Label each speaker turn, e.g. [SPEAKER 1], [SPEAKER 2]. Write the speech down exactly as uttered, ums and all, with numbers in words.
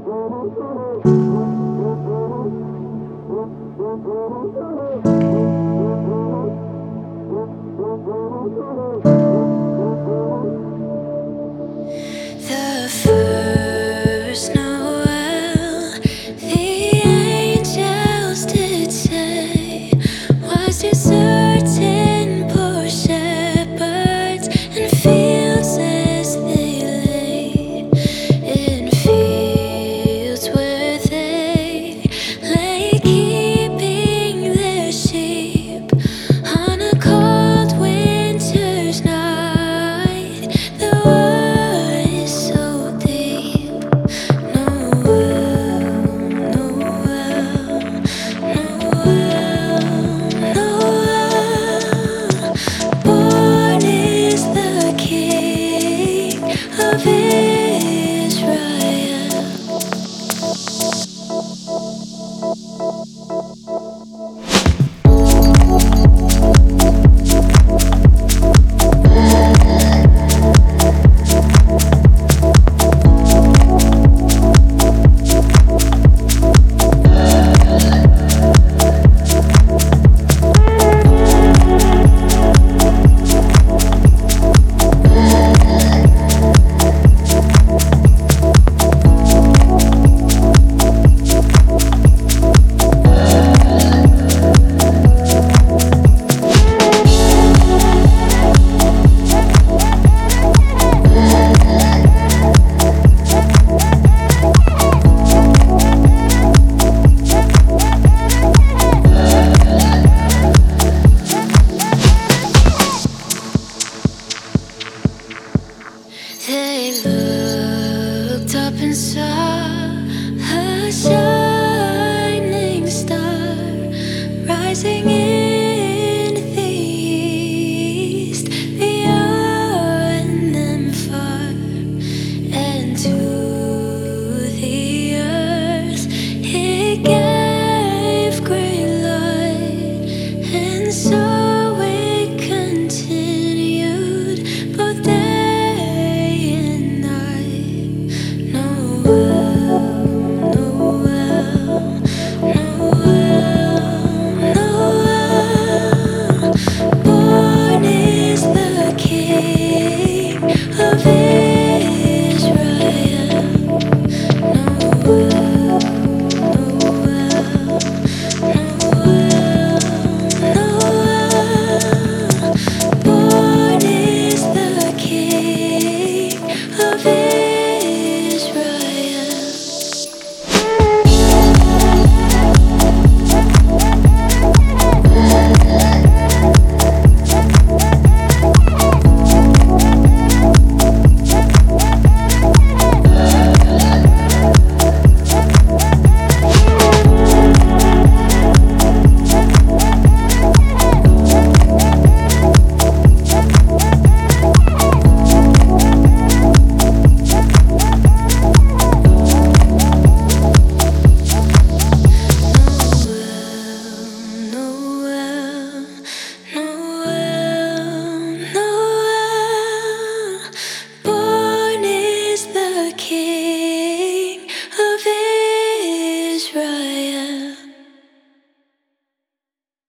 [SPEAKER 1] The first Noel, the angels did say, was to certain poor shepherds and fields as they lay, in fields where they lay keeping their sheep on a cold winter's night. The wood is so deep. Noel, Noel, Noel, Noel. Born is the King of Israel. They looked up and saw